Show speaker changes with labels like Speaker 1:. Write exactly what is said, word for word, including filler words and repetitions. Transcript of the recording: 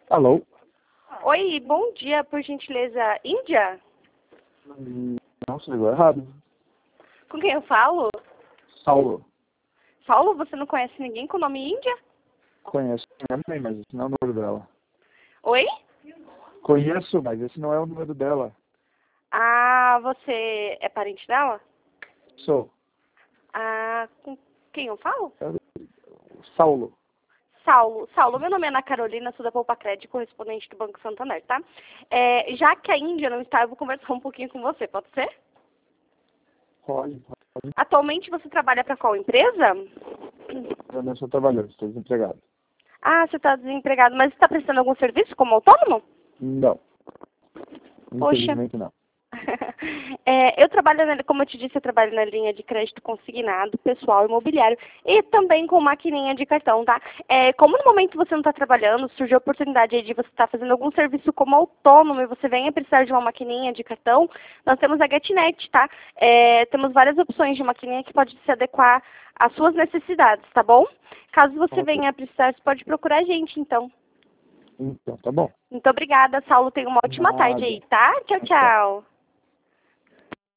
Speaker 1: Alô?
Speaker 2: Oi, bom dia, por gentileza, Índia?
Speaker 1: Hum, Não, você ligou errado.
Speaker 2: Com quem eu falo?
Speaker 1: Saulo.
Speaker 2: Saulo, você não conhece ninguém com o nome Índia?
Speaker 1: Conheço minha mãe, mas esse não é o número dela.
Speaker 2: Oi?
Speaker 1: Conheço, mas esse não é o número dela.
Speaker 2: Ah, você é parente dela?
Speaker 1: Sou.
Speaker 2: Ah, com quem eu falo?
Speaker 1: É o Saulo.
Speaker 2: Saulo. Saulo, meu nome é Ana Carolina, sou da Poupa Crédito, correspondente do Banco Santander, tá? É, já que a Índia não está, eu vou conversar um pouquinho com você, pode ser?
Speaker 1: Pode, pode.
Speaker 2: Atualmente você trabalha para qual empresa?
Speaker 1: Eu não estou trabalhando, estou desempregado.
Speaker 2: Ah, você está desempregado, mas está prestando algum serviço como autônomo?
Speaker 1: Não.
Speaker 2: Poxa.
Speaker 1: Infelizmente não.
Speaker 2: É, eu trabalho, na- como eu te disse, eu trabalho na linha de crédito consignado, pessoal, imobiliário e também com maquininha de cartão, tá? É, como no momento você não está trabalhando, surgiu a oportunidade aí de você estar fazendo algum serviço como autônomo e você venha precisar de uma maquininha de cartão, nós temos a GetNet, tá? É, temos várias opções de maquininha que pode se adequar às suas necessidades, tá bom? Caso você
Speaker 1: Ok.
Speaker 2: venha precisar, você pode procurar a gente, então.
Speaker 1: Então, tá bom.
Speaker 2: Muito obrigada, Saulo. Tenha uma ótima tarde
Speaker 1: Nada.
Speaker 2: aí, tá? Tchau,
Speaker 1: Tchau.
Speaker 2: tchau.